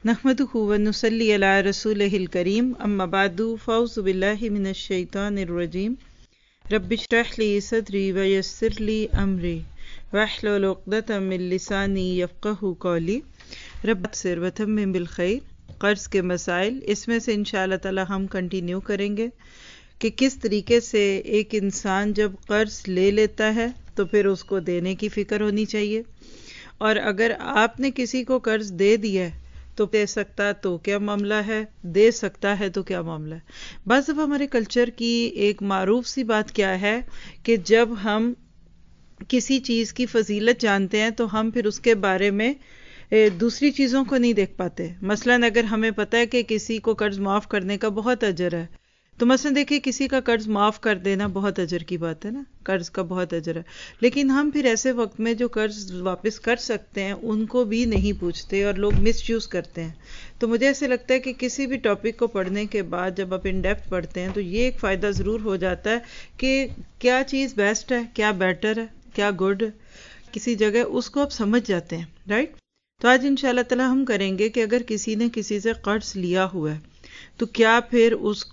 نحمدہ ونصلی علی رسولہ الکریم اما بعد فاعوذ باللہ من الشیطان الرجیم رب اشرح لی صدری ویسر لی امری واحلل عقدۃ من لسانی یفقہوا قولی رب یسر وتمم بالخیر۔ قرض کے مسائل، اس میں سے انشاءاللہ تعالی ہم کنٹینیو کریں گے کہ کس طریقے سے ایک انسان جب قرض لے لیتا ہے تو پھر اس کو دینے کی فکر ہونی چاہیے، اور اگر آپ نے کسی کو قرض دے دیا ہے تو دے سکتا تو کیا معاملہ ہے، دے سکتا ہے تو کیا معاملہ ہے۔ بعض دفعہ ہمارے کلچر کی ایک معروف سی بات کیا ہے کہ جب ہم کسی چیز کی فضیلت جانتے ہیں تو ہم پھر اس کے بارے میں دوسری چیزوں کو نہیں دیکھ پاتے۔ مثلاً اگر ہمیں پتہ ہے کہ کسی کو قرض معاف کرنے کا بہت اجر ہے، تو مثلاً دیکھیں کسی کا قرض معاف کر دینا بہت اجر کی بات ہے نا، قرض کا بہت اجر ہے، لیکن ہم پھر ایسے وقت میں جو قرض واپس کر سکتے ہیں ان کو بھی نہیں پوچھتے اور لوگ مس یوز کرتے ہیں۔ تو مجھے ایسے لگتا ہے کہ کسی بھی ٹاپک کو پڑھنے کے بعد جب آپ ان ڈیپتھ پڑھتے ہیں تو یہ ایک فائدہ ضرور ہو جاتا ہے کہ کیا چیز بیسٹ ہے، کیا بیٹر ہے، کیا گڈ ہے، کسی جگہ اس کو آپ سمجھ جاتے ہیں، رائٹ؟ تو آج انشاءاللہ تعالی ہم کریں گے کہ اگر کسی نے کسی سے قرض لیا ہوا ہے تو کیا پھر اس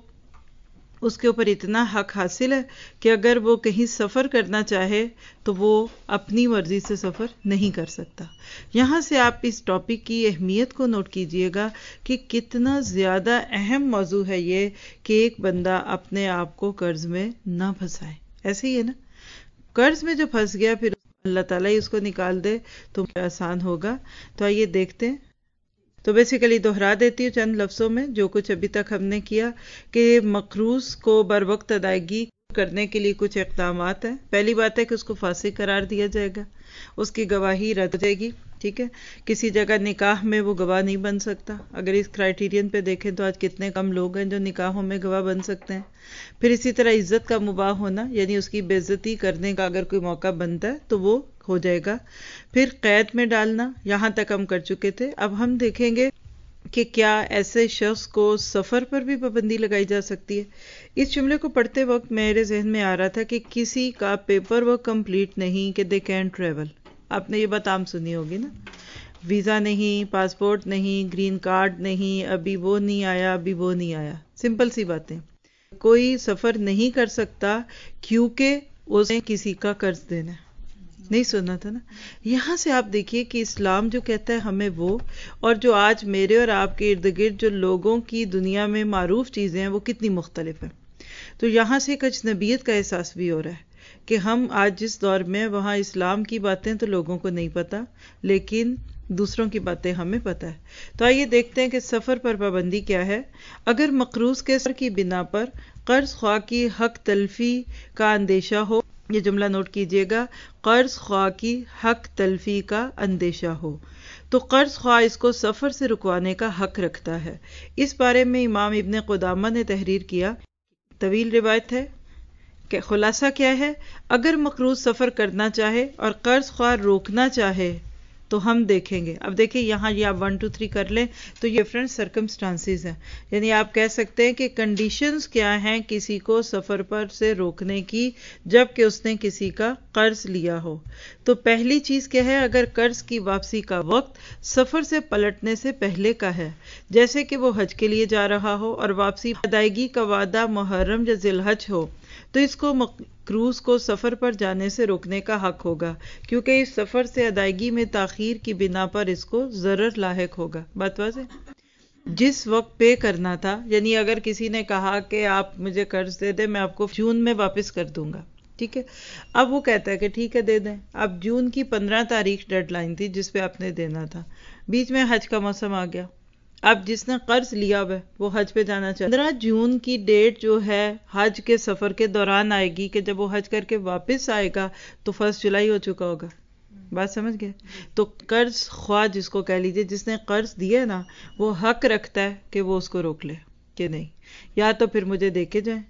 کے اوپر اتنا حق حاصل ہے کہ اگر وہ کہیں سفر کرنا چاہے تو وہ اپنی مرضی سے سفر نہیں کر سکتا۔ یہاں سے آپ اس ٹاپک کی اہمیت کو نوٹ کیجئے گا کہ کتنا زیادہ اہم موضوع ہے یہ کہ ایک بندہ اپنے آپ کو قرض میں نہ پھنسائے۔ ایسے ہی ہے نا، قرض میں جو پھنس گیا پھر اللہ تعالیٰ ہی اس کو نکال دے تو آسان ہوگا۔ تو آئیے دیکھتے ہیں۔ تو بیسیکلی دہرا دیتی ہوں چند لفظوں میں جو کچھ ابھی تک ہم نے کیا کہ مقروض کو بروقت ادائیگی کرنے کے لیے کچھ اقدامات ہیں۔ پہلی بات ہے کہ اس کو فاسق قرار دیا جائے گا، اس کی گواہی رد ہو جائے گی، ٹھیک ہے؟ کسی جگہ نکاح میں وہ گواہ نہیں بن سکتا۔ اگر اس کرائیٹیرین پہ دیکھیں تو آج کتنے کم لوگ ہیں جو نکاحوں میں گواہ بن سکتے ہیں۔ پھر اسی طرح عزت کا مباح ہونا، یعنی اس کی بے عزتی کرنے کا اگر کوئی موقع بنتا ہے تو وہ ہو جائے گا۔ پھر قید میں ڈالنا، یہاں تک ہم کر چکے تھے۔ اب ہم دیکھیں گے کہ کیا ایسے شخص کو سفر پر بھی پابندی لگائی جا سکتی ہے۔ اس جملے کو پڑھتے وقت میرے ذہن میں آ رہا تھا کہ کسی کا پیپر ورک کمپلیٹ نہیں کہ دے کین ٹریول۔ آپ نے یہ بات عام سنی ہوگی نا، ویزا نہیں، پاسپورٹ نہیں، گرین کارڈ نہیں، ابھی وہ نہیں آیا، ابھی وہ نہیں آیا، سمپل سی باتیں۔ کوئی سفر نہیں کر سکتا کیونکہ اسے کسی کا قرض دینا ہے۔ نہیں سنا تھا نا؟ یہاں سے آپ دیکھیے کہ اسلام جو کہتا ہے ہمیں وہ، اور جو آج میرے اور آپ کے ارد گرد جو لوگوں کی دنیا میں معروف چیزیں ہیں وہ کتنی مختلف ہیں۔ تو یہاں سے ایک اجنبیت کا احساس بھی ہو رہا ہے کہ ہم آج جس دور میں وہاں اسلام کی باتیں تو لوگوں کو نہیں پتہ، لیکن دوسروں کی باتیں ہمیں پتہ ہے۔ تو آئیے دیکھتے ہیں کہ سفر پر پابندی کیا ہے۔ اگر مقروض کے سفر کی بنا پر قرض خواہ کی حق تلفی کا اندیشہ ہو، یہ جملہ نوٹ کیجئے گا، قرض خواہ کی حق تلفی کا اندیشہ ہو تو قرض خواہ اس کو سفر سے رکوانے کا حق رکھتا ہے۔ اس بارے میں امام ابن قدامہ نے تحریر کیا، طویل روایت ہے کہ خلاصہ کیا ہے؟ اگر مقروض سفر کرنا چاہے اور قرض خواہ روکنا چاہے تو ہم دیکھیں گے۔ اب دیکھیں یہاں یہ آپ 1 2 3 کر لیں تو یہ ڈفرنٹ سرکمسٹانسز ہیں، یعنی آپ کہہ سکتے ہیں کہ کنڈیشنز کیا ہیں کسی کو سفر پر سے روکنے کی جب کہ اس نے کسی کا قرض لیا ہو۔ تو پہلی چیز کیا ہے؟ اگر قرض کی واپسی کا وقت سفر سے پلٹنے سے پہلے کا ہے، جیسے کہ وہ حج کے لیے جا رہا ہو اور واپسی ادائیگی کا وعدہ محرم یا ذی الحج ہو، تو اس کو مقروض کو سفر پر جانے سے روکنے کا حق ہوگا، کیونکہ اس سفر سے ادائیگی میں تاخیر کی بنا پر اس کو ضرر لاحق ہوگا۔ بات واضح؟ جس وقت پے کرنا تھا، یعنی اگر کسی نے کہا کہ آپ مجھے قرض دے دیں، میں آپ کو جون میں واپس کر دوں گا، ٹھیک ہے؟ اب وہ کہتا ہے کہ ٹھیک ہے دے دیں۔ اب جون کی 15 تاریخ ڈیڈ لائن تھی جس پہ آپ نے دینا تھا، بیچ میں حج کا موسم آ گیا۔ اب جس نے قرض لیا ہوا ہے وہ حج پہ جانا چاہتا ہے، 15 جون کی ڈیٹ جو ہے حج کے سفر کے دوران آئے گی کہ جب وہ حج کر کے واپس آئے گا تو 1 جولائی ہو چکا ہوگا۔ بات سمجھ گئے؟ تو قرض خواہ جس کو کہہ لیجئے، جس نے قرض دیا ہے نا، وہ حق رکھتا ہے کہ وہ اس کو روک لے کہ نہیں، یا تو پھر مجھے دے کے جائیں،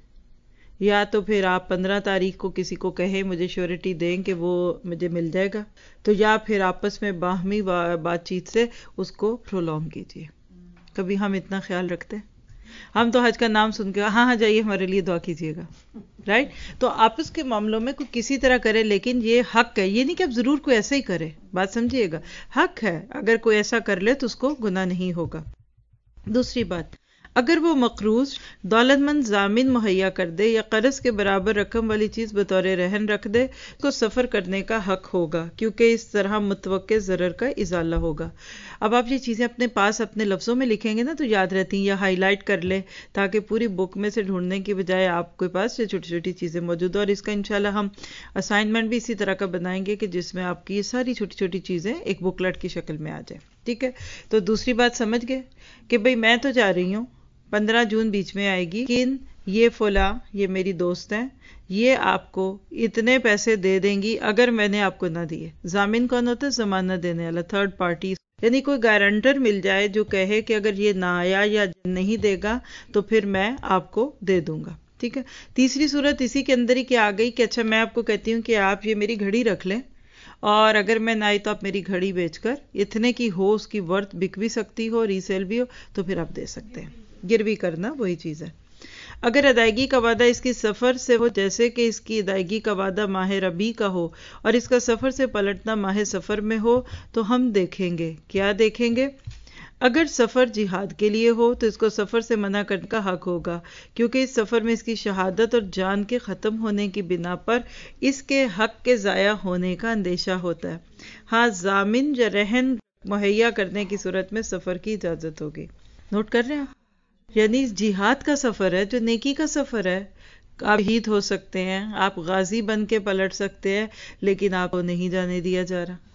یا تو پھر آپ 15 تاریخ کو کسی کو کہیں مجھے شیورٹی دیں کہ وہ مجھے مل جائے گا، تو یا پھر آپس میں باہمی بات چیت سے اس کو پرولونگ کیجیے۔ کبھی ہم اتنا خیال رکھتے ہیں؟ ہم تو حج کا نام سن کے ہاں ہاں جائیے ہمارے لیے دعا کیجیے گا، رائٹ؟ تو آپس کے معاملوں میں کوئی کسی طرح کرے، لیکن یہ حق ہے، یہ نہیں کہ اب ضرور کوئی ایسا ہی کرے، بات سمجھیے گا، حق ہے، اگر کوئی ایسا کر لے تو اس کو گناہ نہیں ہوگا۔ دوسری بات، اگر وہ مقروض دولت مند ضامن مہیا کر دے یا قرض کے برابر رقم والی چیز بطور رہن رکھ دے کو سفر کرنے کا حق ہوگا، کیونکہ اس طرح متوقع ضرر کا ازالہ ہوگا۔ اب آپ یہ چیزیں اپنے پاس اپنے لفظوں میں لکھیں گے نا تو یاد رہتی ہیں، یا ہائی لائٹ کر لیں تاکہ پوری بک میں سے ڈھونڈنے کی بجائے آپ کے پاس یہ چھوٹی چھوٹی چیزیں موجود ہیں۔ اور اس کا انشاءاللہ ہم اسائنمنٹ بھی اسی طرح کا بنائیں گے کہ جس میں آپ کی یہ ساری چھوٹی چھوٹی چیزیں ایک بکلٹ کی شکل میں آ جائیں، ٹھیک ہے؟ تو دوسری بات سمجھ گئے کہ بھئی میں تو جا رہی ہوں، 15 جون بیچ میں آئے گی، لیکن یہ فلاں، یہ میری دوست ہیں، یہ آپ کو اتنے پیسے دے دیں گی اگر میں نے آپ کو نہ دیے۔ ضامن کون ہوتا ہے؟ ضمانت دینے والا، تھرڈ پارٹی، یعنی کوئی گارنٹر مل جائے جو کہے کہ اگر یہ نہ آیا یا نہیں دے گا تو پھر میں آپ کو دے دوں گا، ٹھیک ہے؟ تیسری صورت اسی کے اندر ہی کیا آ گئی کہ اچھا میں آپ کو کہتی ہوں کہ آپ یہ میری گھڑی رکھ لیں، اور اگر میں نہ آئی تو آپ میری گھڑی بیچ کر اتنے کی ہو، اس کی ورتھ بک بھی سکتی ہو، ریسیل بھی ہو، تو پھر آپ دے سکتے ہیں۔ گروی کرنا وہی چیز ہے۔ اگر ادائیگی کا وعدہ اس کی سفر سے ہو، جیسے کہ اس کی ادائیگی کا وعدہ ماہ ربیع کا ہو اور اس کا سفر سے پلٹنا ماہ سفر میں ہو، تو ہم دیکھیں گے، کیا دیکھیں گے؟ اگر سفر جہاد کے لیے ہو تو اس کو سفر سے منع کرنے کا حق ہوگا، کیونکہ اس سفر میں اس کی شہادت اور جان کے ختم ہونے کی بنا پر اس کے حق کے ضائع ہونے کا اندیشہ ہوتا ہے۔ ہاں، ضامن یا رہن مہیا کرنے کی صورت میں سفر کی اجازت ہوگی۔ نوٹ کر رہے ہیں؟ یعنی جہاد کا سفر ہے جو نیکی کا سفر ہے، آپ شہید ہو سکتے ہیں، آپ غازی بن کے پلٹ سکتے ہیں، لیکن آپ کو نہیں جانے دیا جا رہا۔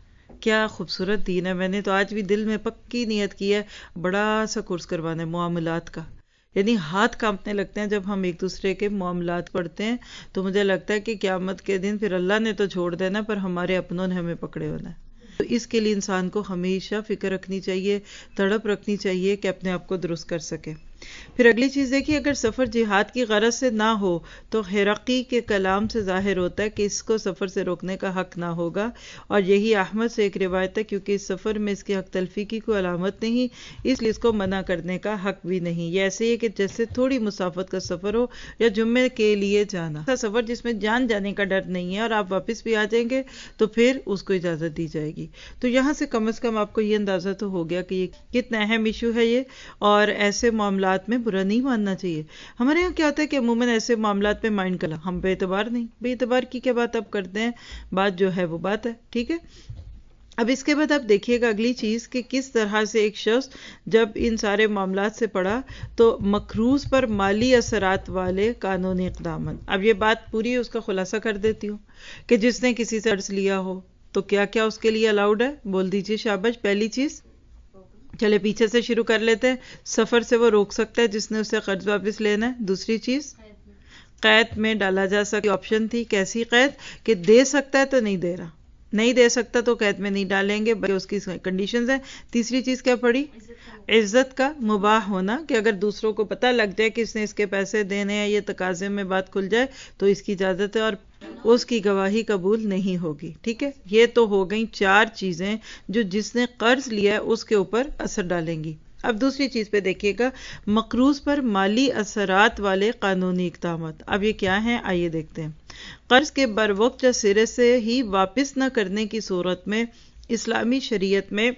کیا خوبصورت دین ہے! میں نے تو آج بھی دل میں پکی نیت کی ہے بڑا سا کورس کروانا ہے معاملات کا، یعنی ہاتھ کانپنے لگتے ہیں جب ہم ایک دوسرے کے معاملات پڑھتے ہیں، تو مجھے لگتا ہے کہ قیامت کے دن پھر اللہ نے تو چھوڑ دینا پر ہمارے اپنوں نے ہمیں پکڑے ہونا ہے۔ تو اس کے لیے انسان کو ہمیشہ فکر رکھنی چاہیے، تڑپ رکھنی چاہیے کہ اپنے آپ کو درست کر سکے۔ پھر اگلی چیز دیکھیے، اگر سفر جہاد کی غرض سے نہ ہو تو ہرقی کے کلام سے ظاہر ہوتا ہے کہ اس کو سفر سے روکنے کا حق نہ ہوگا، اور یہی احمد سے ایک روایت ہے، کیونکہ اس سفر میں اس کی حق تلفی کی کوئی علامت نہیں، اس لیے اس کو منع کرنے کا حق بھی نہیں۔ یہ ایسے ہی کہ جیسے تھوڑی مسافت کا سفر ہو یا جمعے کے لیے جانا، ایسا سفر جس میں جان جانے کا ڈر نہیں ہے اور آپ واپس بھی آ جائیں گے تو پھر اس کو اجازت دی جائے گی۔ تو یہاں سے کم از کم آپ کو یہ اندازہ تو ہو گیا کہ یہ کتنا اہم ایشو ہے یہ، اور ایسے معاملات میں برا نہیں ماننا چاہیے۔ ہمارے یہاں کیا ہوتا ہے کہ عموماً ایسے معاملات پہ مائنڈ کرنا، ہم بے اعتبار نہیں، بے اعتبار کی کیا بات آپ کرتے ہیں، بات جو ہے وہ بات ہے، ٹھیک ہے؟ اب اس کے بعد آپ دیکھیے گا اگلی چیز کہ کس طرح سے ایک شخص جب ان سارے معاملات سے پڑھا تو مقروض پر مالی اثرات والے قانونی اقدامات۔ اب یہ بات پوری اس کا خلاصہ کر دیتی ہوں کہ جس نے کسی سے قرض لیا ہو تو کیا کیا اس کے لیے الاؤڈ ہے، بول دیجئے شاباش۔ پہلی چیز، چلے پیچھے سے شروع کر لیتے ہیں، سفر سے وہ روک سکتا ہے جس نے اسے قرض واپس لینا ہے۔ دوسری چیز، قید میں ڈالا جا سکتا، آپشن تھی، کیسی قید کہ دے سکتا ہے تو نہیں دے رہا، نہیں دے سکتا تو قید میں نہیں ڈالیں گے، بلکہ اس کی کنڈیشنز ہیں۔ تیسری چیز کیا پڑی؟ عزت کا مباح ہونا، کہ اگر دوسروں کو پتہ لگ جائے کہ اس نے اس کے پیسے دینے ہیں، یہ تقاضے میں بات کھل جائے تو اس کی اجازت ہے اور اس کی گواہی قبول نہیں ہوگی، ٹھیک ہے؟ یہ تو ہو گئیں 4 چیزیں جو جس نے قرض لیا ہے اس کے اوپر اثر ڈالیں گی۔ اب دوسری چیز پہ دیکھیے گا، مقروض پر مالی اثرات والے قانونی اقدامات۔ اب یہ کیا ہیں، آئیے دیکھتے ہیں۔ قرض کے بروقت یا سرے سے ہی واپس نہ کرنے کی صورت میں اسلامی شریعت میں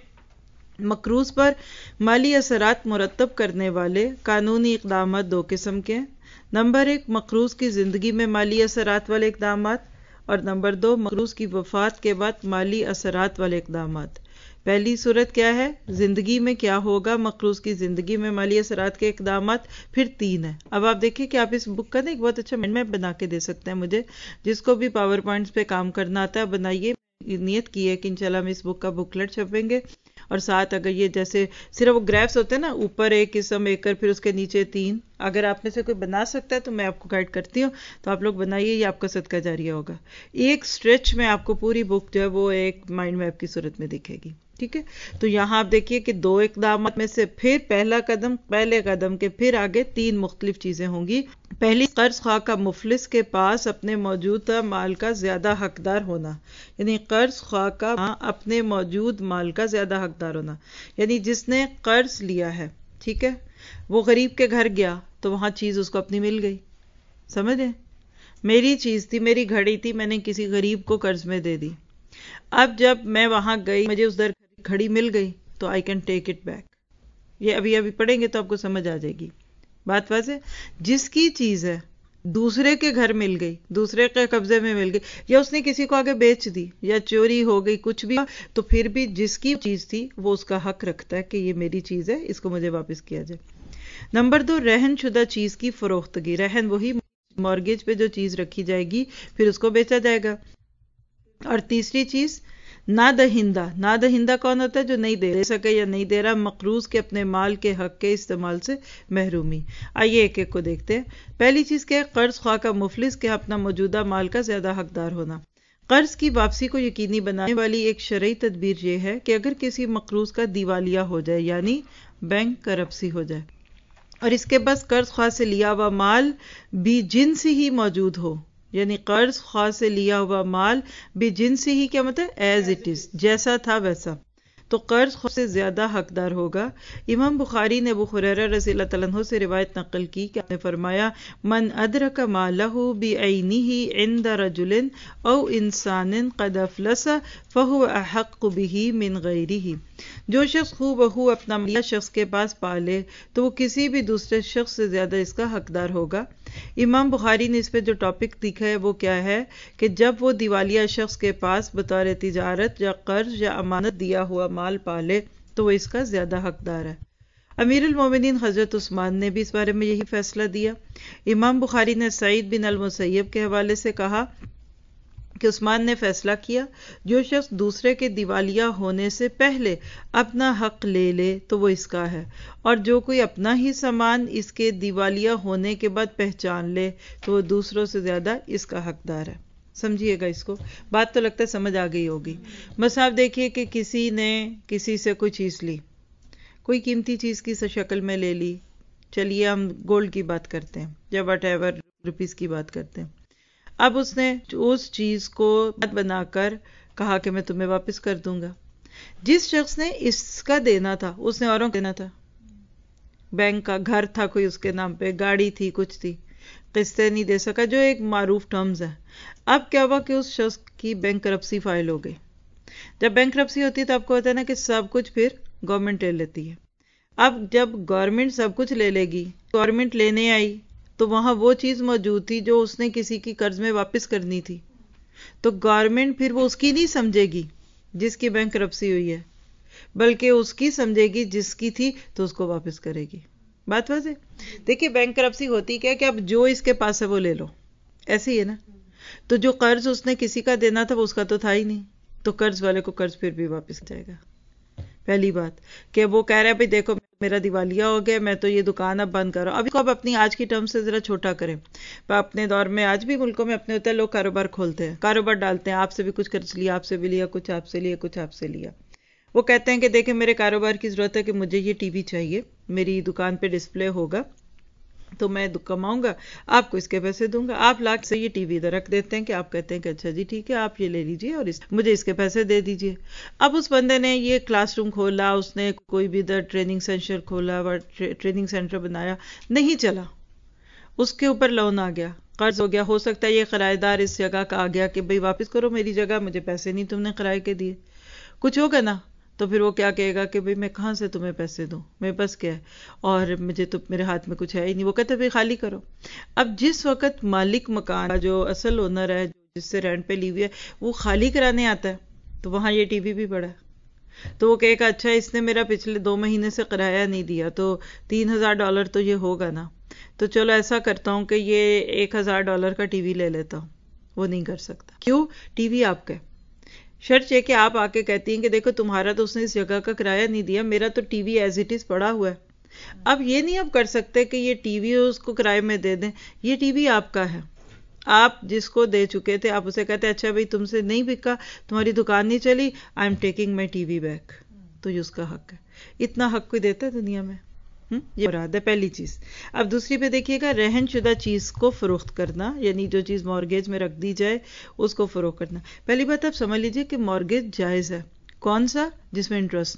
مقروض پر مالی اثرات مرتب کرنے والے قانونی اقدامات 2 قسم کے ہیں۔ نمبر 1، مقروض کی زندگی میں مالی اثرات والے اقدامات، اور نمبر 2، مقروض کی وفات کے بعد مالی اثرات والے اقدامات۔ پہلی صورت کیا ہے، زندگی میں کیا ہوگا، مقروض کی زندگی میں مالی اثرات کے اقدامات، پھر 3 ہے۔ اب آپ دیکھیں کہ آپ اس بک کا نا ایک بہت اچھا مائنڈ میپ بنا کے دے سکتے ہیں مجھے، جس کو بھی پاور پوائنٹس پہ کام کرنا آتا ہے بنائیے۔ نیت کی ہے کہ انشاءاللہ ہم اس بک کا بکلٹ چھپیں گے، اور ساتھ اگر یہ جیسے صرف وہ گرافس ہوتے ہیں نا، اوپر ایک قسم ایک کر پھر اس کے نیچے 3، اگر آپ میں سے کوئی بنا سکتا ہے تو میں آپ کو گائیڈ کرتی ہوں، تو آپ لوگ بنائیے، یہ آپ کا صدقہ جاریہ ہوگا۔ ایک سٹریچ میں آپ کو پوری بک جو ہے وہ ایک مائنڈ میپ کی صورت میں دکھے گی، ٹھیک ہے؟ تو یہاں آپ دیکھیے کہ 2 اقدامات میں سے پھر پہلا قدم، پہلے قدم کے پھر آگے 3 مختلف چیزیں ہوں گی۔ پہلی، قرض خواہ کا مفلس کے پاس اپنے موجودہ مال کا زیادہ حقدار ہونا، یعنی قرض خواہ کا اپنے موجود مال کا زیادہ حقدار ہونا، یعنی جس نے قرض لیا ہے، ٹھیک ہے؟ وہ غریب کے گھر گیا تو وہاں چیز اس کو اپنی مل گئی. سمجھیں؟ میری چیز تھی، میری گھڑی تھی، میں نے کسی غریب کو قرض میں دے دی. اب جب میں وہاں گئی، مجھے اس در گھڑی مل گئی تو I can take it back. یہ ابھی پڑھیں گے تو آپ کو سمجھ آ جائے گی. بات واضح؟ جس کی چیز ہے دوسرے کے گھر مل گئی، دوسرے کے قبضے میں مل گئی، یا اس نے کسی کو آگے بیچ دی، یا چوری ہو گئی، کچھ بھی، تو پھر بھی جس کی چیز تھی وہ اس کا حق رکھتا ہے کہ یہ میری چیز ہے، اس کو مجھے واپس کیا جائے. نمبر 2، رہن شدہ چیز کی فروختگی. رہن وہی مارگیج پہ جو چیز رکھی جائے گی پھر اس کو بیچا جائے گا. اور تیسری چیز نادہندہ. نادہندہ کون ہوتا ہے؟ جو نہیں دے سکے یا نہیں دے رہا. مقروض کے اپنے مال کے حق کے استعمال سے محرومی. آئیے ایک ایک کو دیکھتے ہیں. پہلی چیز کیا ہے؟ قرض خواہ کا مفلس کے اپنا موجودہ مال کا زیادہ حقدار ہونا. قرض کی واپسی کو یقینی بنانے والی ایک شرعی تدبیر یہ ہے کہ اگر کسی مقروض کا دیوالیہ ہو جائے، یعنی بینک کرپسی ہو جائے، اور اس کے بعد قرض خواہ سے لیا ہوا مال بھی جنس ہی موجود ہو، یعنی قرض خواہ سے لیا ہوا مال بھی جنس ہی، کیا مطلب؟ ایز اٹ از، جیسا تھا ویسا، تو قرض خواہ سے زیادہ حقدار ہوگا. امام بخاری نے ابو ہریرہ رضی اللہ تعالیٰ عنہ سے روایت نقل کی کہ آپ نے فرمایا: من ادرک مالہ بعینہ عند رجل او انسان قد افلس فہو احق بہ من غیرہ. جو شخص ہو بہو اپنا مال شخص کے پاس پالے تو وہ کسی بھی دوسرے شخص سے زیادہ اس کا حقدار ہوگا. امام بخاری نے اس پہ جو ٹاپک لکھا ہے وہ کیا ہے کہ جب وہ دیوالیہ شخص کے پاس بطور تجارت یا قرض یا امانت دیا ہوا مال پالے تو وہ اس کا زیادہ حقدار ہے. امیر المومنین حضرت عثمان نے بھی اس بارے میں یہی فیصلہ دیا. امام بخاری نے سعید بن المسیب کے حوالے سے کہا کہ عثمان نے فیصلہ کیا جو شخص دوسرے کے دیوالیہ ہونے سے پہلے اپنا حق لے لے تو وہ اس کا ہے، اور جو کوئی اپنا ہی سامان اس کے دیوالیہ ہونے کے بعد پہچان لے تو وہ دوسروں سے زیادہ اس کا حقدار ہے. سمجھیے گا اس کو. بات تو لگتا ہے سمجھ آ گئی ہوگی. بس آپ دیکھیے کہ کسی نے کسی سے کوئی چیز لی، کوئی قیمتی چیز کی شکل میں لے لی. چلیے ہم گولڈ کی بات کرتے ہیں یا وٹ ایور روپیز کی بات کرتے ہیں. اب اس نے اس چیز کو بات بنا کر کہا کہ میں تمہیں واپس کر دوں گا. جس شخص نے اس کا دینا تھا اس نے اوروں کو دینا تھا. بینک کا گھر تھا کوئی اس کے نام پہ، گاڑی تھی، کچھ تھی، قسطیں نہیں دے سکا، جو ایک معروف ٹرمز ہے. اب کیا ہوا کہ اس شخص کی بینک کرپسی فائل ہو گئی. جب بینک کرپسی ہوتی ہے تو آپ کو ہوتا ہے نا کہ سب کچھ پھر گورنمنٹ لے لیتی ہے. اب جب گورنمنٹ سب کچھ لے لے گی، گورنمنٹ لینے آئی تو وہاں وہ چیز موجود تھی جو اس نے کسی کی قرض میں واپس کرنی تھی، تو گورنمنٹ پھر وہ اس کی نہیں سمجھے گی جس کی بینک کرپسی ہوئی ہے، بلکہ اس کی سمجھے گی جس کی تھی تو اس کو واپس کرے گی. بات واضح؟ دیکھیے بینک کرپسی ہوتی کیا کہ اب جو اس کے پاس ہے وہ لے لو، ایسے ہی ہے نا. تو جو قرض اس نے کسی کا دینا تھا وہ اس کا تو تھا ہی نہیں، تو قرض والے کو قرض پھر بھی واپس جائے گا. پہلی بات کہ وہ کہہ رہا ہے بھائی دیکھو میرا دیوالیہ ہو گیا، میں تو یہ دکان اب بند کر رہا ہوں. اب اس کو اب اپنی آج کی ٹرم سے ذرا چھوٹا کریں. اپنے دور میں آج بھی ملکوں میں اپنے ہوتا ہے، لوگ کاروبار کھولتے ہیں، کاروبار ڈالتے ہیں، آپ سے بھی کچھ قرض لیا، آپ سے بھی لیا، کچھ آپ سے لیا، کچھ آپ سے لیا. وہ کہتے ہیں کہ دیکھیں میرے کاروبار کی ضرورت ہے کہ مجھے یہ ٹی وی چاہیے، میری دکان پہ ڈسپلے ہوگا تو میں کماؤں گا، آپ کو اس کے پیسے دوں گا. آپ لاکھ سے یہ ٹی وی ادھر رکھ دیتے ہیں کہ آپ کہتے ہیں کہ اچھا جی ٹھیک ہے آپ یہ لے لیجئے اور مجھے اس کے پیسے دے دیجئے. اب اس بندے نے یہ کلاس روم کھولا، اس نے کوئی بھی ادھر ٹریننگ سینٹر کھولا، ٹریننگ سینٹر بنایا، نہیں چلا، اس کے اوپر لون آ گیا، قرض ہو گیا. ہو سکتا ہے یہ کرایہ دار اس جگہ کا آ گیا کہ بھئی واپس کرو میری جگہ، مجھے پیسے نہیں تم نے کرائے کے دیے. کچھ ہوگا نا، تو پھر وہ کیا کہے گا کہ بھئی میں کہاں سے تمہیں پیسے دوں، میرے پاس کیا ہے، اور مجھے تو میرے ہاتھ میں کچھ ہے ہی نہیں. وہ کہتے بھئی خالی کرو. اب جس وقت مالک مکان کا جو اصل اونر ہے جس سے رینٹ پہ لی ہوئی ہے وہ خالی کرانے آتا ہے تو وہاں یہ ٹی وی بھی پڑا ہے، تو وہ کہے گا اچھا اس نے میرا پچھلے 2 مہینے سے کرایہ نہیں دیا تو $3000 تو یہ ہوگا نا، تو چلو ایسا کرتا ہوں کہ یہ $1000 کا ٹی وی لے لیتا ہوں. وہ نہیں کر سکتا. کیوں؟ ٹی وی آپ کا ہے. شرط یہ کہ آپ آ کے کہتی ہیں کہ دیکھو تمہارا تو اس نے اس جگہ کا کرایہ نہیں دیا، میرا تو T V as it is پڑا ہوا ہے. اب یہ نہیں آپ کر سکتے کہ یہ ٹی وی اس کو کرائے میں دے دیں. یہ ٹی وی آپ کا ہے، آپ جس کو دے چکے تھے آپ اسے کہتے ہیں اچھا بھائی تم سے نہیں بکا، تمہاری دکان نہیں چلی، I'm taking my T V back. تو یہ اس کا حق ہے. اتنا حق کوئی دیتا ہے دنیا میں؟ یہ مراد ہے پہلی چیز. اب دوسری پہ دیکھیے گا، رہن شدہ چیز کو فروخت کرنا، یعنی جو چیز مارگیج میں رکھ دی جائے اس کو فروخت کرنا. پہلی بات آپ سمجھ لیجئے کہ مارگیج جائز ہے. کون سا؟ جس میں انٹرسٹ نہ ہو.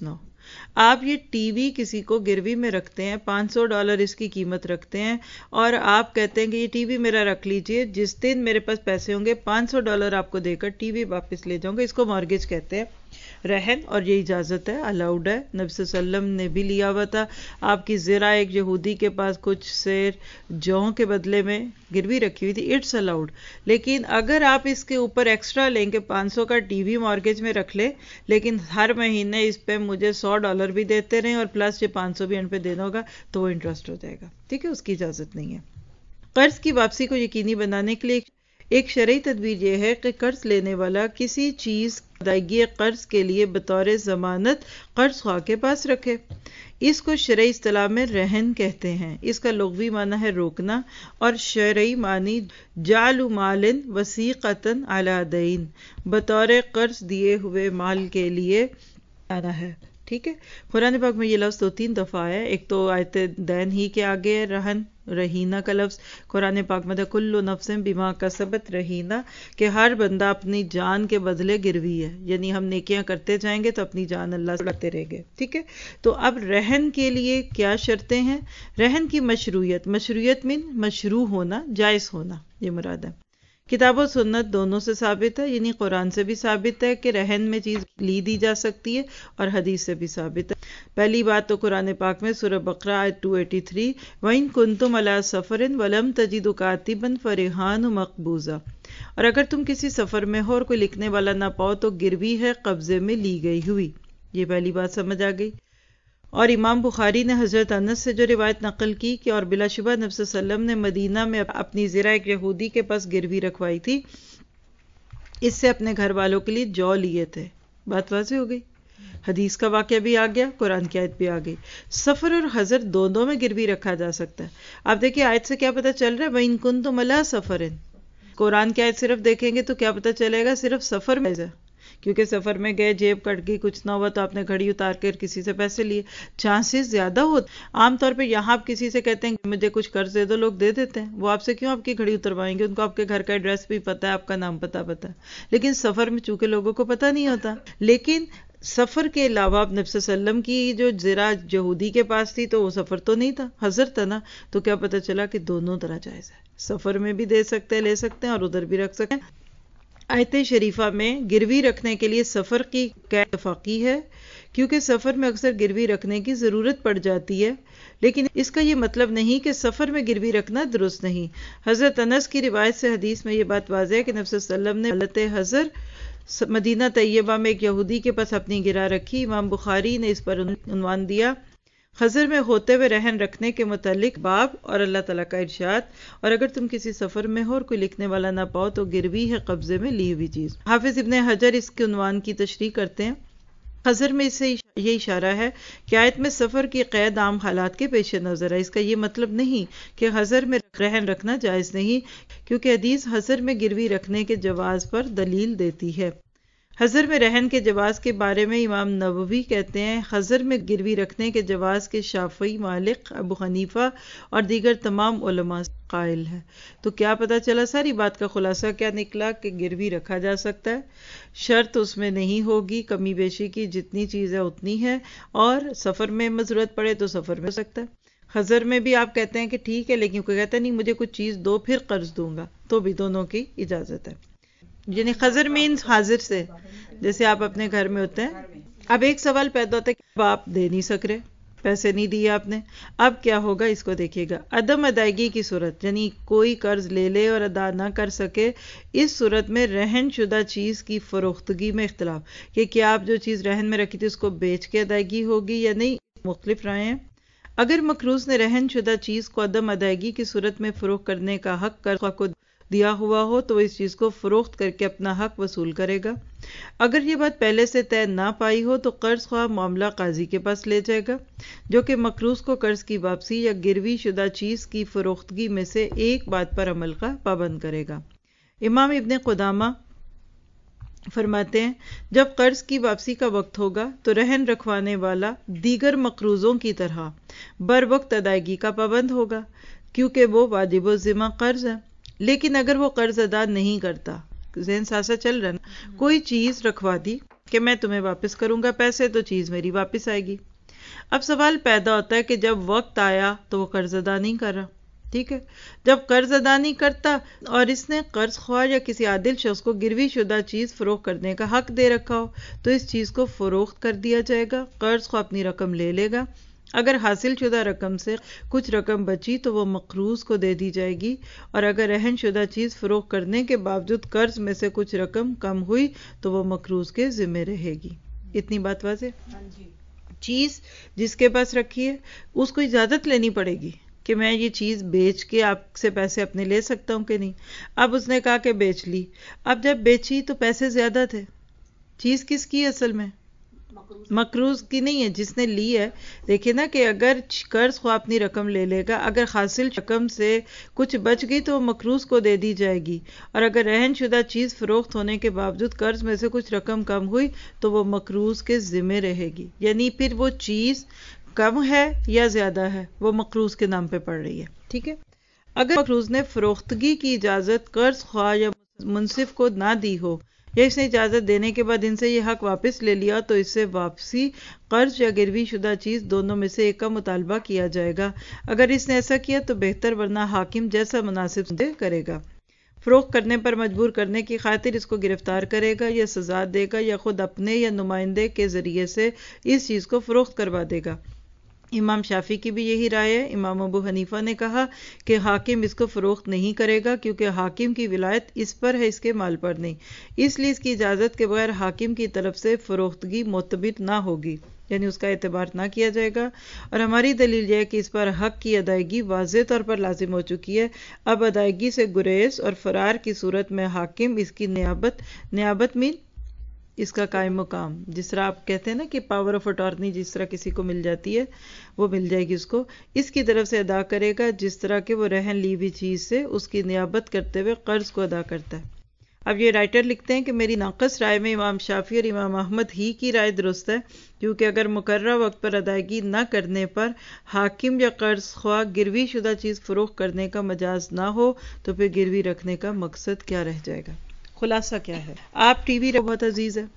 آپ یہ ٹی وی کسی کو گروی میں رکھتے ہیں، $500 اس کی قیمت رکھتے ہیں، اور آپ کہتے ہیں کہ یہ ٹی وی میرا رکھ لیجئے، جس دن میرے پاس پیسے ہوں گے $500 آپ کو دے کر ٹی وی واپس لے جاؤں گا. اس کو مارگیج کہتے ہیں، رہن. اور یہ اجازت ہے، الاؤڈ ہے. نبی صلی اللہ علیہ وسلم نے بھی لیا ہوا تھا. آپ کی زرہ ایک یہودی کے پاس کچھ سیر جو کے بدلے میں گروی رکھی ہوئی تھی، اٹس الاؤڈ. لیکن اگر آپ اس کے اوپر ایکسٹرا لیں کہ 500 کا ٹی وی مارگیج میں رکھ لیں، لیکن ہر مہینے اس پہ مجھے $100 بھی دیتے رہیں اور پلس یہ 500 بھی ان پہ دینا ہوگا، تو وہ انٹرسٹ ہو جائے گا. ٹھیک ہے، اس کی اجازت نہیں ہے. قرض کی واپسی کو یقینی بنانے کے لیے ایک شرعی تدبیر یہ ہے کہ قرض لینے والا کسی چیز ادائیگی قرض کے لیے بطور ضمانت قرض خواہ کے پاس رکھے. اس کو شرعی اصطلاح میں رہن کہتے ہیں. اس کا لغوی معنی ہے روکنا، اور شرعی معنی جعل مال وثیقۃ علی دین، بطور قرض دیے ہوئے مال کے لیے آنا ہے. ٹھیک ہے، قرآن پاک میں یہ لفظ 2-3 دفعہ ہے. ایک تو آیت دین ہی کے آگے ہے رہن، رہینہ کا لفظ. قرآن پاک میں کل نفس بما کسبت رہینہ، کہ ہر بندہ اپنی جان کے بدلے گروی ہے. یعنی ہم نیکیاں کرتے جائیں گے تو اپنی جان اللہ سے لاتے رہیں گے. ٹھیک ہے، تو اب رہن کے لیے کیا شرطیں ہیں؟ رہن کی مشروعیت من مشروع ہونا، جائز ہونا، یہ مراد ہے. کتاب و سنت دونوں سے ثابت ہے، یعنی قرآن سے بھی ثابت ہے کہ رہن میں چیز لی دی جا سکتی ہے، اور حدیث سے بھی ثابت ہے. پہلی بات تو قرآن پاک میں سورہ بقرہ آیت 283، وَإِن كُنتُمْ عَلَىٰ سَفَرٍ وَلَمْ تَجِدُوا كَاتِبًا فَرِهَانٌ مَقْبُوضَةٌ، اور اگر تم کسی سفر میں ہو اور کوئی لکھنے والا نہ پاؤ تو گروی ہے قبضے میں لی گئی ہوئی. یہ پہلی بات سمجھ آ گئی. اور امام بخاری نے حضرت انس سے جو روایت نقل کی کہ اور بلا شبہ نبی صلی اللہ علیہ وسلم نے مدینہ میں اپنی زرہ ایک یہودی کے پاس گروی رکھوائی تھی، اس سے اپنے گھر والوں کے لیے جو لیے تھے. بات واضح ہو گئی. حدیث کا واقعہ بھی آ گیا، قرآن کی آیت بھی آ گئی. سفر اور حضر دونوں میں گروی رکھا جا سکتا ہے. آپ دیکھیں آیت سے کیا پتہ چل رہا ہے؟ وَإِن كُنتُمْ عَلَىٰ سَفَرٍ. قرآن کی آیت صرف دیکھیں گے تو کیا پتہ چلے گا؟ صرف سفر میں ہے، کیونکہ سفر میں گئے، جیب کٹ گئی، کچھ نہ ہوا تو آپ نے گھڑی اتار کر کسی سے پیسے لیے، چانسز زیادہ ہوتے. عام طور پہ یہاں آپ کسی سے کہتے ہیں کہ مجھے کچھ قرض دے دو، لوگ دے دیتے ہیں. وہ آپ سے کیوں آپ کی گھڑی اتروائیں گے؟ ان کو آپ کے گھر کا ایڈریس بھی پتہ ہے، آپ کا نام پتہ ہے. لیکن سفر میں چونکہ لوگوں کو پتہ نہیں ہوتا. لیکن سفر کے علاوہ نبی صلی اللہ علیہ وسلم کی جو زرہ یہودی کے پاس تھی تو وہ سفر تو نہیں تھا، حضر تھا نا. تو کیا پتہ چلا کہ دونوں طرح جائز ہے، سفر میں بھی دے سکتے ہیں، لے سکتے ہیں، اور ادھر بھی رکھ سکتے ہیں. آیت شریفہ میں گروی رکھنے کے لیے سفر کی قید اتفاقی ہے، کیونکہ سفر میں اکثر گروی رکھنے کی ضرورت پڑ جاتی ہے. لیکن اس کا یہ مطلب نہیں کہ سفر میں گروی رکھنا درست نہیں. حضرت انس کی روایت سے حدیث میں یہ بات واضح ہے کہ نبی صلی اللہ علیہ وسلم نے حالت حضر مدینہ طیبہ میں ایک یہودی کے پاس اپنی گرہ رکھی. امام بخاری نے اس پر عنوان دیا خضر میں ہوتے ہوئے رہن رکھنے کے متعلق باب، اور اللہ تعالیٰ کا ارشاد، اور اگر تم کسی سفر میں ہو اور کوئی لکھنے والا نہ پاؤ تو گروی ہے قبضے میں لی ہوئی چیز. حافظ ابن حجر اس کے عنوان کی تشریح کرتے ہیں، خضر میں اس سے یہ اشارہ ہے کہ آیت میں سفر کی قید عام حالات کے پیش نظر ہے. اس کا یہ مطلب نہیں کہ حضر میں رہن رکھنا جائز نہیں، کیونکہ حدیث حضر میں گروی رکھنے کے جواز پر دلیل دیتی ہے. حضر میں رہن کے جواز کے بارے میں امام نووی کہتے ہیں حضر میں گروی رکھنے کے جواز کے شافعی، مالک، ابو حنیفہ اور دیگر تمام علماء قائل ہے. تو کیا پتہ چلا؟ ساری بات کا خلاصہ کیا نکلا کہ گروی رکھا جا سکتا ہے، شرط اس میں نہیں ہوگی، کمی بیشی کی جتنی چیز ہے اتنی ہے، اور سفر میں ضرورت پڑے تو سفر میں ہو سکتا ہے. حضر میں بھی آپ کہتے ہیں کہ ٹھیک ہے، لیکن کوئی کہتا ہے نہیں مجھے کچھ چیز دو پھر قرض دوں گا، تو بھی دونوں کی اجازت ہے. یعنی خضر مینز حاضر سے، جیسے آپ اپنے گھر میں ہوتے ہیں. اب ایک سوال پیدا ہوتا ہے کہ اب آپ دے نہیں سک رہے، پیسے نہیں دیے آپ نے، اب کیا ہوگا؟ اس کو دیکھیے گا. عدم ادائیگی کی صورت، یعنی کوئی قرض لے لے اور ادا نہ کر سکے، اس صورت میں رہن شدہ چیز کی فروختگی میں اختلاف، کہ کیا آپ جو چیز رہن میں رکھی تھی اس کو بیچ کے ادائیگی ہوگی یا نہیں، مختلف رائے ہیں. اگر مقروض نے رہن شدہ چیز کو عدم ادائیگی کی صورت میں فروخت کرنے کا حق قرض خواہ کو دیا ہوا ہو تو وہ اس چیز کو فروخت کر کے اپنا حق وصول کرے گا. اگر یہ بات پہلے سے طے نہ پائی ہو تو قرض خواہ معاملہ قاضی کے پاس لے جائے گا، جو کہ مقروض کو قرض کی واپسی یا گروی شدہ چیز کی فروختگی میں سے ایک بات پر عمل کا پابند کرے گا. امام ابن قدامہ فرماتے ہیں جب قرض کی واپسی کا وقت ہوگا تو رہن رکھوانے والا دیگر مقروضوں کی طرح بر وقت ادائیگی کا پابند ہوگا، کیونکہ وہ واجب الذمہ قرض ہے. لیکن اگر وہ قرض ادا نہیں کرتا، ذہن ساسا چل رہا نا، کوئی چیز رکھوا دی کہ میں تمہیں واپس کروں گا پیسے تو چیز میری واپس آئے گی۔ اب سوال پیدا ہوتا ہے کہ جب وقت آیا تو وہ قرض ادا نہیں کر رہا، ٹھیک ہے، جب قرض ادا نہیں کرتا اور اس نے قرض خواہ یا کسی عادل شخص کو گروی شدہ چیز فروخت کرنے کا حق دے رکھا ہو تو اس چیز کو فروخت کر دیا جائے گا، قرض خواہ اپنی رقم لے لے گا، اگر حاصل شدہ رقم سے کچھ رقم بچی تو وہ مقروض کو دے دی جائے گی، اور اگر رہن شدہ چیز فروخت کرنے کے باوجود قرض میں سے کچھ رقم کم ہوئی تو وہ مقروض کے ذمہ رہے گی۔ اتنی بات واضح؟ چیز جس کے پاس رکھی ہے اس کو اجازت لینی پڑے گی کہ میں یہ چیز بیچ کے آپ سے پیسے اپنے لے سکتا ہوں کہ نہیں۔ اب اس نے کہا کہ بیچ لی، اب جب بیچی تو پیسے زیادہ تھے، چیز کس کی اصل میں؟ مقروض کی نہیں ہے، جس نے لی ہے۔ دیکھیں نا کہ اگر قرض خواہ اپنی رقم لے لے گا، اگر حاصل رقم سے کچھ بچ گئی تو وہ مقروض کو دے دی جائے گی، اور اگر رہن شدہ چیز فروخت ہونے کے باوجود قرض میں سے کچھ رقم کم ہوئی تو وہ مقروض کے ذمہ رہے گی، یعنی پھر وہ چیز کم ہے یا زیادہ ہے وہ مقروض کے نام پہ پڑ رہی ہے، ٹھیک ہے۔ اگر مقروض نے فروختگی کی اجازت قرض خواہ یا منصف کو نہ دی ہو، یا اس نے اجازت دینے کے بعد ان سے یہ حق واپس لے لیا تو اس سے واپسی قرض یا گروی شدہ چیز دونوں میں سے ایک کا مطالبہ کیا جائے گا۔ اگر اس نے ایسا کیا تو بہتر، ورنہ حاکم جیسا مناسب سمجھے کرے گا۔ فروخت کرنے پر مجبور کرنے کی خاطر اس کو گرفتار کرے گا یا سزا دے گا، یا خود اپنے یا نمائندے کے ذریعے سے اس چیز کو فروخت کروا دے گا۔ امام شافعی کی بھی یہی رائے ہے۔ امام ابو حنیفہ نے کہا کہ حاکم اس کو فروخت نہیں کرے گا کیونکہ حاکم کی ولایت اس پر ہے، اس کے مال پر نہیں، اس لیے اس کی اجازت کے بغیر حاکم کی طرف سے فروختگی معتبر نہ ہوگی، یعنی اس کا اعتبار نہ کیا جائے گا۔ اور ہماری دلیل یہ ہے کہ اس پر حق کی ادائیگی واضح طور پر لازم ہو چکی ہے، اب ادائیگی سے گریز اور فرار کی صورت میں حاکم اس کی نیابت میں اس کا قائم مقام، جس طرح آپ کہتے ہیں نا کہ پاور آف اٹارنی جس طرح کسی کو مل جاتی ہے وہ مل جائے گی اس کی طرف سے ادا کرے گا، جس طرح کہ وہ رہن لی ہوئی چیز سے اس کی نیابت کرتے ہوئے قرض کو ادا کرتا ہے۔ اب یہ رائٹر لکھتے ہیں کہ میری ناقص رائے میں امام شافعی اور امام احمد ہی کی رائے درست ہے، کیونکہ اگر مقررہ وقت پر ادائیگی نہ کرنے پر حاکم یا قرض خواہ گروی شدہ چیز فروخت کرنے کا مجاز نہ ہو تو پھر گروی رکھنے کا مقصد کیا رہ جائے گا؟ خلاصہ کیا ہے؟ آپ ٹی وی بہت عزیز ہے،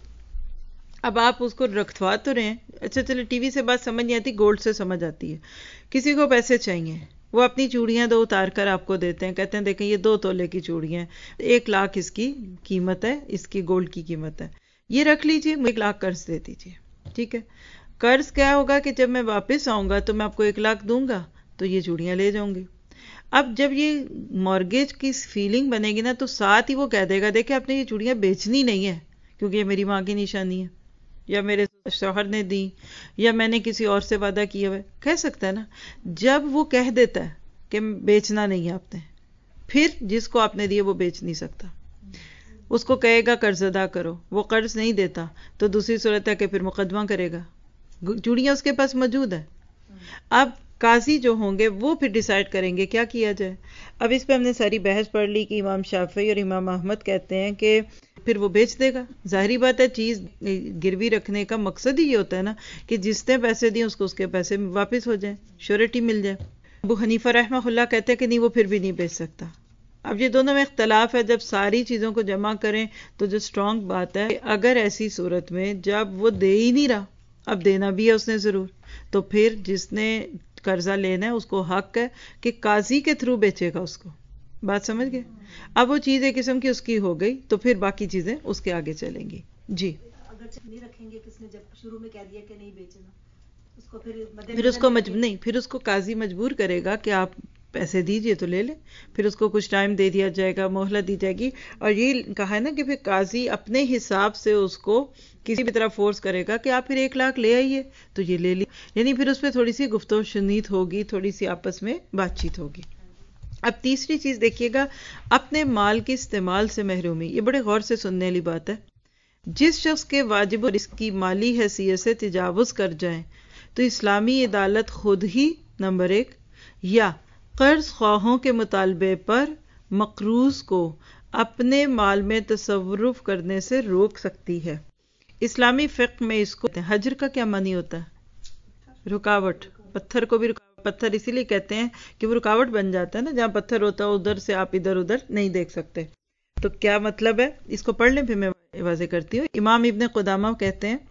اب آپ اس کو رکھوا تو رہے ہیں، اچھا چلے ٹی وی سے بات سمجھ نہیں آتی، گولڈ سے سمجھ آتی ہے۔ کسی کو پیسے چاہیے، وہ اپنی چوڑیاں 2 اتار کر آپ کو دیتے ہیں، کہتے ہیں دیکھیں یہ 2 تولے کی چوڑیاں ہیں، 1 لاکھ اس کی قیمت ہے، اس کی گولڈ کی قیمت ہے، یہ رکھ لیجئے، مجھے 1 لاکھ قرض دے دیجئے، ٹھیک ہے۔ قرض کیا ہوگا کہ جب میں واپس آؤں گا تو میں آپ کو 1 لاکھ دوں گا تو یہ چوڑیاں لے جاؤں گی۔ اب جب یہ مارگیج کی فیلنگ بنے گی نا تو ساتھ ہی وہ کہہ دے گا دیکھیں آپ نے یہ چوڑیاں بیچنی نہیں ہے کیونکہ یہ میری ماں کی نشانی ہے، یا میرے شوہر نے دی، یا میں نے کسی اور سے وعدہ کیا ہوا ہے، کہہ سکتا ہے نا۔ جب وہ کہہ دیتا ہے کہ بیچنا نہیں ہے آپ نے، پھر جس کو آپ نے دیے وہ بیچ نہیں سکتا، اس کو کہے گا قرض ادا کرو، وہ قرض نہیں دیتا تو دوسری صورت ہے کہ پھر مقدمہ کرے گا، چوڑیاں اس کے پاس موجود ہیں۔ اب قاضی جو ہوں گے وہ پھر ڈیسائیڈ کریں گے کیا کیا جائے۔ اب اس پہ ہم نے ساری بحث پڑھ لی کہ امام شافعی اور امام احمد کہتے ہیں کہ پھر وہ بیچ دے گا، ظاہری بات ہے، چیز گروی رکھنے کا مقصد ہی یہ ہوتا ہے نا کہ جس نے پیسے دیے اس کو اس کے پیسے واپس ہو جائیں، شیورٹی مل جائے۔ ابو حنیفہ رحمہ اللہ کہتے ہیں کہ نہیں، وہ پھر بھی نہیں بیچ سکتا۔ اب یہ دونوں میں اختلاف ہے، جب ساری چیزوں کو جمع کریں تو جو سٹرونگ بات ہے، اگر ایسی صورت میں جب وہ دے ہی نہیں رہا، اب دینا بھی ہے اس نے ضرور، تو پھر جس نے قرضہ لینا ہے اس کو حق ہے کہ قاضی کے تھرو بیچے گا اس کو، بات سمجھ گئے۔ اب وہ چیز ایک قسم کی اس کی ہو گئی تو پھر باقی چیزیں اس کے آگے چلیں گی۔ جی اگر نہیں رکھیں گے، کس نے جب شروع میں کہہ دیا کہ نہیں بیچنا، اس کو پھر اس کو قاضی مجبور کرے گا کہ آپ پیسے دیجئے تو لے لیں، پھر اس کو کچھ ٹائم دے دیا جائے گا، مہلت دی جائے گی، اور یہ کہا ہے نا کہ پھر قاضی اپنے حساب سے اس کو کسی بھی طرح فورس کرے گا کہ آپ پھر 1 لاکھ لے آئیے تو یہ لے لی، یعنی پھر اس پہ تھوڑی سی گفتگو شنید ہوگی، تھوڑی سی آپس میں بات چیت ہوگی۔ اب تیسری چیز دیکھیے گا، اپنے مال کے استعمال سے محرومی، یہ بڑے غور سے سننے والی بات ہے۔ جس شخص کے واجب اور اس کی مالی حیثیت سے تجاوز کر جائیں تو اسلامی عدالت خود ہی نمبر 1 یا قرض خواہوں کے مطالبے پر مقروض کو اپنے مال میں تصرف کرنے سے روک سکتی ہے۔ اسلامی فقہ میں اس کو حجر کا کیا معنی ہوتا ہے؟ رکاوٹ۔ پتھر کو بھی پتھر اسی لیے کہتے ہیں کہ وہ رکاوٹ بن جاتا ہے نا، جہاں پتھر ہوتا ہے ادھر سے آپ ادھر نہیں دیکھ سکتے، تو کیا مطلب ہے اس کو پڑھ لیں پھر میں واضح کرتی ہوں. امام ابن قدامہ کہتے ہیں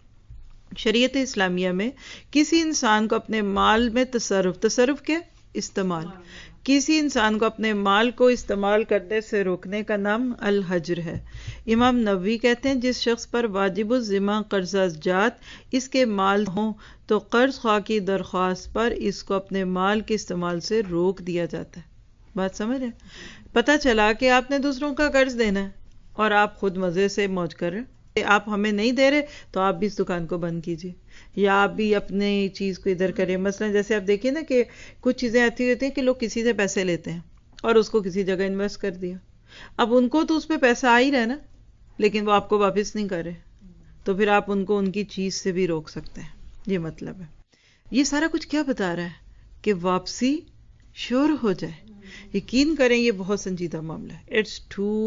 شریعت اسلامیہ میں کسی انسان کو اپنے مال میں تصرف کیا استعمال، کسی انسان کو اپنے مال کو استعمال کرنے سے روکنے کا نام الحجر ہے. امام نووی کہتے ہیں جس شخص پر واجب الذمہ قرضہ جات اس کے مال ہوں تو قرض خواہ کی درخواست پر اس کو اپنے مال کے استعمال سے روک دیا جاتا ہے. بات سمجھ رہے؟ پتہ چلا کہ آپ نے دوسروں کا قرض دینا ہے اور آپ خود مزے سے موج کر رہے ہیں، آپ ہمیں نہیں دے رہے تو آپ بھی اس دکان کو بند کیجیے، یا آپ بھی اپنی چیز کو ادھر کریں. مثلا جیسے آپ دیکھیں نا کہ کچھ چیزیں ایسی ہوتی ہیں کہ لوگ کسی سے پیسے لیتے ہیں اور اس کو کسی جگہ انویسٹ کر دیا. اب ان کو تو اس پہ پیسہ آ ہی رہا ہے نا، لیکن وہ آپ کو واپس نہیں کر رہے، تو پھر آپ ان کو ان کی چیز سے بھی روک سکتے ہیں. یہ مطلب ہے. یہ سارا کچھ کیا بتا رہا ہے کہ واپسی شور ہو جائے. یقین کریں یہ بہت سنجیدہ معاملہ ہے. اٹس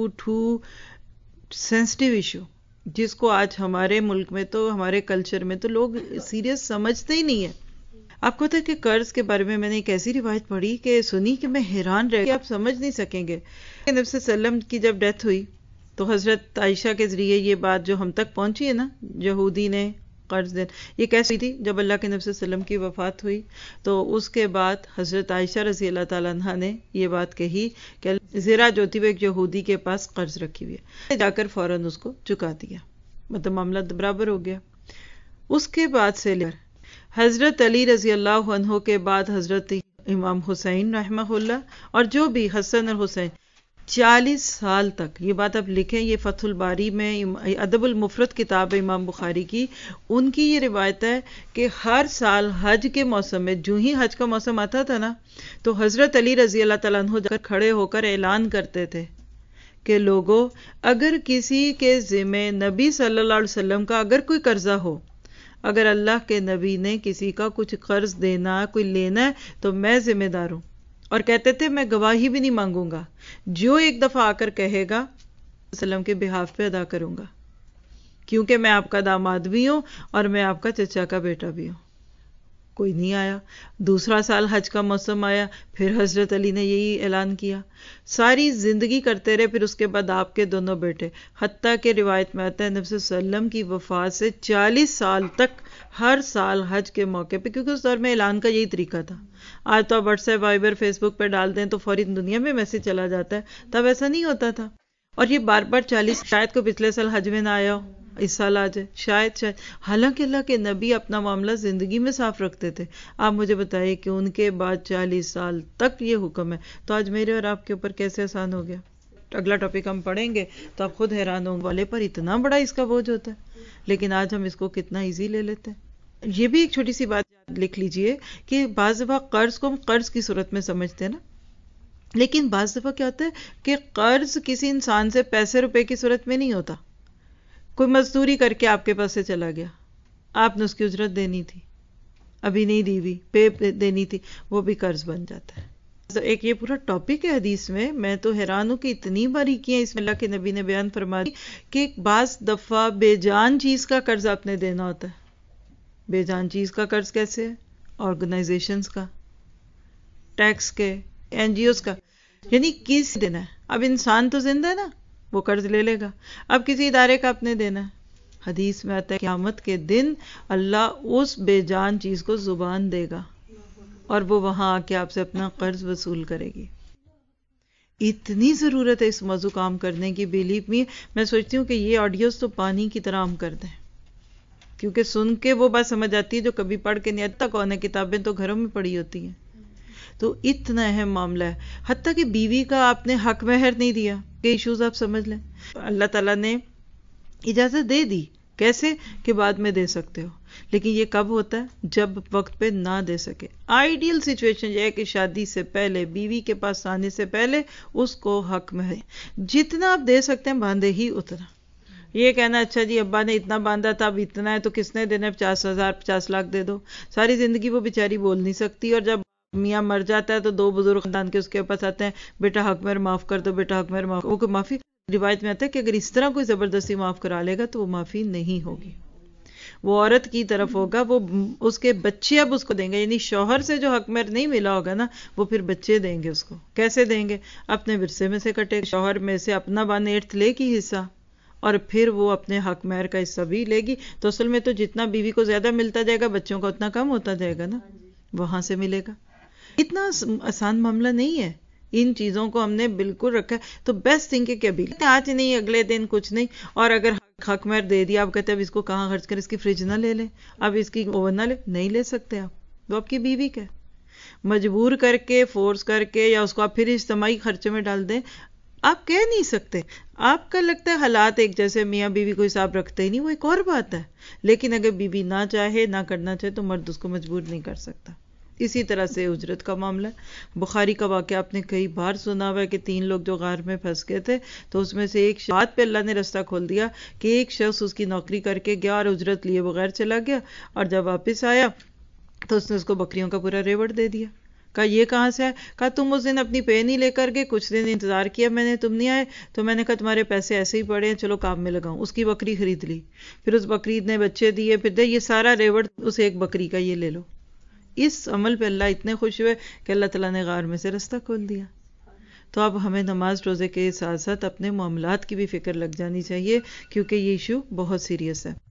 ٹو سینسٹیو ایشو جس کو آج ہمارے ملک میں تو ہمارے کلچر میں تو لوگ سیریس سمجھتے ہی نہیں ہیں. آپ کو پتہ ہے کہ قرض کے بارے میں نے ایک ایسی روایت پڑھی کہ سنی کہ میں حیران رہ گئی، آپ سمجھ نہیں سکیں گے. نبی صلی اللہ علیہ وسلم کی جب ڈیتھ ہوئی تو حضرت عائشہ کے ذریعے یہ بات جو ہم تک پہنچی ہے نا، یہودی نے قرض دے، یہ کیسی تھی؟ جب اللہ کے نبی صلی اللہ علیہ وسلم کی وفات ہوئی تو اس کے بعد حضرت عائشہ رضی اللہ تعالیٰ عنہ نے یہ بات کہی کہ زرا جو تھی وہ ایک یہودی کے پاس قرض رکھی ہوئی ہے، جا کر فوراً اس کو چکا دیا، مطلب معاملہ برابر ہو گیا. اس کے بعد سے لے حضرت علی رضی اللہ عنہ کے بعد حضرت امام حسین رحمہ اللہ اور جو بھی حسن اور حسین 40 سال تک، یہ بات آپ لکھیں، یہ فتح الباری میں ادب المفرد کتاب ہے امام بخاری کی، ان کی یہ روایت ہے کہ ہر سال حج کے موسم میں جو ہی حج کا موسم آتا تھا نا تو حضرت علی رضی اللہ تعالیٰ عنہ جا کر کھڑے ہو کر اعلان کرتے تھے کہ لوگوں اگر کسی کے ذمہ نبی صلی اللہ علیہ وسلم کا اگر کوئی قرضہ ہو، اگر اللہ کے نبی نے کسی کا کچھ قرض دینا کوئی لینا ہے تو میں ذمہ دار ہوں. اور کہتے تھے میں گواہی بھی نہیں مانگوں گا، جو ایک دفعہ آ کر کہے گا وسلم کے بہاف پہ ادا کروں گا، کیونکہ میں آپ کا داماد بھی ہوں اور میں آپ کا چچا کا بیٹا بھی ہوں. کوئی نہیں آیا. دوسرا سال حج کا موسم آیا، پھر حضرت علی نے یہی اعلان کیا. ساری زندگی کرتے رہے. پھر اس کے بعد آپ کے دونوں بیٹے، حتیٰ کہ روایت میں آتا ہے نبی صلی اللہ علیہ وسلم کی وفات سے 40 سال تک ہر سال حج کے موقع پہ، کیونکہ اس دور میں اعلان کا یہی طریقہ تھا. آج تو آپ WhatsApp, Viber, Facebook پہ ڈال دیں تو فوری دنیا میں میسج چلا جاتا ہے، تب ایسا نہیں ہوتا تھا. اور یہ بار بار 40، شاید کو پچھلے سال حج میں نہ آیا ہو، اس سال آ جائے، شاید. حالانکہ اللہ کے نبی اپنا معاملہ زندگی میں صاف رکھتے تھے. آپ مجھے بتائیے کہ ان کے بعد 40 سال تک یہ حکم ہے، تو آج میرے اور آپ کے اوپر کیسے آسان ہو گیا. اگلا ٹاپک ہم پڑھیں گے تو آپ خود حیران ہوں والے پر اتنا بڑا اس کا بوجھ ہوتا ہے، لیکن آج ہم اس کو کتنا ایزی لے لیتے ہیں. یہ بھی ایک چھوٹی سی بات لکھ لیجئے کہ بعض دفعہ قرض کو ہم قرض کی صورت میں سمجھتے ہیں نا، لیکن بعض دفعہ کیا ہوتا ہے کہ قرض کسی انسان سے پیسے روپے کی صورت میں نہیں ہوتا. کوئی مزدوری کر کے آپ کے پاس سے چلا گیا، آپ نے اس کی اجرت دینی تھی، ابھی نہیں دی ہوئی، پے دینی تھی، وہ بھی قرض بن جاتا ہے. ایک یہ پورا ٹاپک ہے حدیث میں تو حیران ہوں کہ اتنی باریکیاں اس میں اللہ کے نبی نے بیان فرما دی کہ بعض دفعہ بے جان چیز کا قرض آپ نے دینا ہوتا ہے. بے جان چیز کا قرض کیسے ہے؟ آرگنائزیشنز کا، ٹیکس کے، این جی اوز کا، یعنی کس دینا ہے. اب انسان تو زندہ ہے نا، وہ قرض لے لے گا. اب کسی ادارے کا آپ نے دینا ہے. حدیث میں آتا ہے قیامت کے دن اللہ اس بے جان چیز کو زبان دے گا اور وہ وہاں آ کے آپ سے اپنا قرض وصول کرے گی. اتنی ضرورت ہے اس موضوع کام کرنے کی. بیلیو می، میں سوچتی ہوں کہ یہ آڈیوز تو پانی کی طرح ہم کر دیں، کیونکہ سن کے وہ بات سمجھ آتی ہے جو کبھی پڑھ کے نہیں آتا. کون ہے، کتابیں تو گھروں میں پڑھی ہوتی ہیں. تو اتنا اہم معاملہ ہے. حتیٰ کہ بیوی کا آپ نے حق مہر نہیں دیا، کہ ایشوز آپ سمجھ لیں. اللہ تعالیٰ نے اجازت دے دی، کیسے کہ بعد میں دے سکتے ہو، لیکن یہ کب ہوتا ہے؟ جب وقت پہ نہ دے سکے. آئیڈیل سچویشن یہ ہے کہ شادی سے پہلے، بیوی کے پاس آنے سے پہلے اس کو حق مہر جتنا آپ دے سکتے ہیں باندھے ہی اتنا. یہ کہنا اچھا جی ابا نے اتنا باندھا تھا اب اتنا ہے تو کس نے دینا ہے، 50,000 50 لاکھ دے دو. ساری زندگی وہ بیچاری بول نہیں سکتی، اور جب میاں مر جاتا ہے تو 2 بزرگ خاندان کے اس کے پاس آتے ہیں، بیٹا حق مہر معاف کر دو، بیٹا حق مہر معاف. وہ کوئی معافی روایت میں آتا ہے کہ اگر اس طرح کوئی زبردستی معاف کرا لے گا تو وہ معافی نہیں ہوگی، وہ عورت کی طرف ہوگا. وہ اس کے بچے اب اس کو دیں گے، یعنی شوہر سے جو حق مہر نہیں ملا ہوگا نا وہ پھر بچے دیں گے اس کو. کیسے دیں گے؟ اپنے ورثے میں سے کٹے، شوہر میں سے اپنا 1/8 لے کی حصہ اور پھر وہ اپنے حق مہر کا حصہ بھی لے گی. تو اصل میں تو جتنا بیوی کو زیادہ ملتا جائے گا بچوں کا اتنا کم ہوتا جائے گا نا, وہاں سے ملے گا. اتنا آسان معاملہ نہیں ہے, ان چیزوں کو ہم نے بالکل رکھا ہے. تو بیسٹ تھنگ ہے کہ ابھی آج نہیں اگلے دن کچھ نہیں, اور اگر حق مہر دے دیا آپ کہتے ہیں اب اس کو کہاں خرچ کریں, اس کی فریج نہ لے لیں, اب اس کی اوون نہ لے, نہیں لے سکتے آپ, وہ آپ کی بیوی کا مجبور کر کے فورس کر کے یا اس کو آپ پھر اجتماعی خرچے میں ڈال دیں, آپ کہہ نہیں سکتے. آپ کا لگتا ہے حالات ایک جیسے میاں بیوی کو حساب رکھتے ہی نہیں, وہ ایک اور بات ہے. لیکن اگر بیوی نہ چاہے نہ کرنا چاہے تو مرد اس کو مجبور نہیں کر سکتا. اسی طرح سے اجرت کا معاملہ ہے. بخاری کا واقعہ آپ نے کئی بار سنا ہوا ہے کہ 3 لوگ جو غار میں پھنس گئے تھے تو اس میں سے ایک بات پہ اللہ نے رستہ کھول دیا کہ ایک شخص اس کی نوکری کر کے گیا اور اجرت لیے بغیر چلا گیا, اور جب واپس آیا تو اس نے اس کو بکریوں کا پورا ریوڑ دے دیا. کہا یہ کہاں سے ہے؟ کہا تم اس دن اپنی پے نہیں لے کر گئے, کچھ دن انتظار کیا میں نے, تم نہیں آئے, تو میں نے کہا تمہارے پیسے ایسے ہی پڑے ہیں, چلو کام میں لگاؤں. اس کی بکری خرید لی, پھر اس بکری نے بچے دیے, پھر دے یہ سارا ریوڑ اس ایک بکری کا, یہ لے لو. اس عمل پہ اللہ اتنے خوش ہوئے کہ اللہ تعالیٰ نے غار میں سے رستہ کھول دیا. تو اب ہمیں نماز روزے کے ساتھ ساتھ اپنے معاملات کی بھی فکر لگ جانی چاہیے, کیونکہ یہ ایشو بہت سیریس ہے.